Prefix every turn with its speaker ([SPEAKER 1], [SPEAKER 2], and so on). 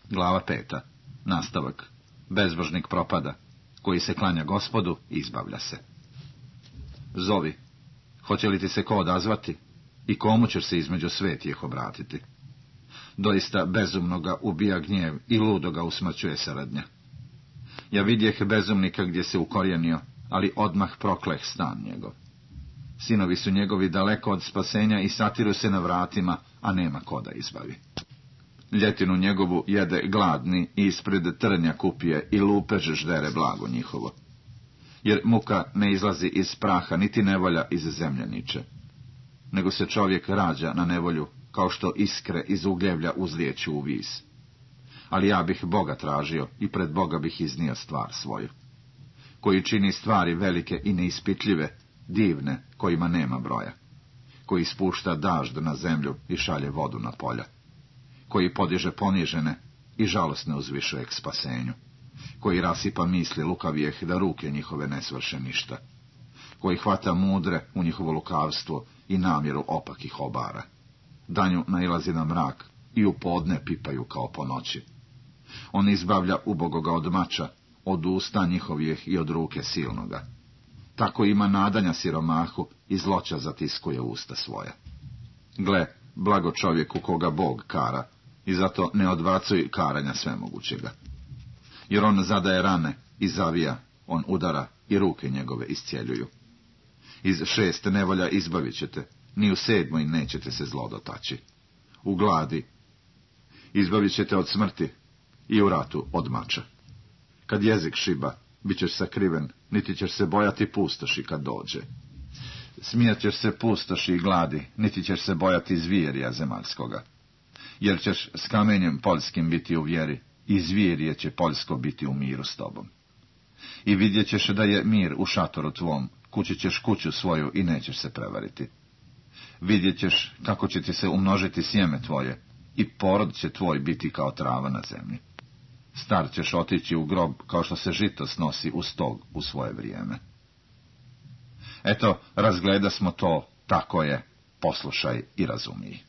[SPEAKER 1] Glava 5. Nastavak. Bezbožnik propada, koji se klanja Gospodu, izbavlja se. Zovi. Hoće li ti se ko odazvati? I komu ćeš se između svetijih obratiti? Doista bezumnoga ubija gnjev i ludoga usmrćuje saradnja. Ja vidjeh bezumnika gdje se ukorijenio, ali odmah prokleh stan njegov. Sinovi su njegovi daleko od spasenja i satiru se na vratima, a nema ko da izbavi. Ljetinu njegovu jede gladni i ispred trnja kupije i lupež ždere blago njihovo. Jer muka ne izlazi iz praha, niti nevolja iz zemlje niče. Nego se čovjek rađa na nevolju, kao što iskre iz ugljevlja uzlijeću u vis. Ali ja bih Boga tražio i pred Boga bih iznio stvar svoju. Koji čini stvari velike i neispitljive, divne, kojima nema broja. Koji spušta dažd na zemlju i šalje vodu na polja. Koji podiže ponižene i žalosne uzvišuje k spasenju. Koji rasipa misli lukavijeh da ruke njihove ne svrše ništa. Koji hvata mudre u njihovo lukavstvo i namjeru opakih obara. Danju nailazi na mrak i u podne pipaju kao po noći. On izbavlja ubogoga od mača, od usta njihovih i od ruke silnoga. Tako ima nadanja siromahu i zloća zatiskuje usta svoja. Gle, blago čovjeku koga Bog kara, i zato ne odbacuj karanja svemogućega. Jer on zadaje rane i zavija, on udara i ruke njegove iscijeljuju. Iz 6 nevolja izbavit ćete, ni u 7 nećete se zlo dotaći. U gladi izbavit ćete od smrti i u ratu od mača. Kad jezik šiba, bit ćeš sakriven, niti ćeš se bojati pustoši kad dođe. Smijat ćeš se pustoši i gladi, niti ćeš se bojati zvijerija zemaljskoga. Jer ćeš s kamenjem poljskim biti u vjeri, i zvijerije će poljsko biti u miru s tobom. I vidjet ćeš da je mir u šatoru tvom, kući ćeš kuću svoju i nećeš se prevariti. Vidjet ćeš kako će ti se umnožiti sjeme tvoje, i porod će tvoj biti kao trava na zemlji. Star ćeš otići u grob kao što se žito snosi u stog u svoje vrijeme. Eto, razgleda smo to, tako je, poslušaj i razumij.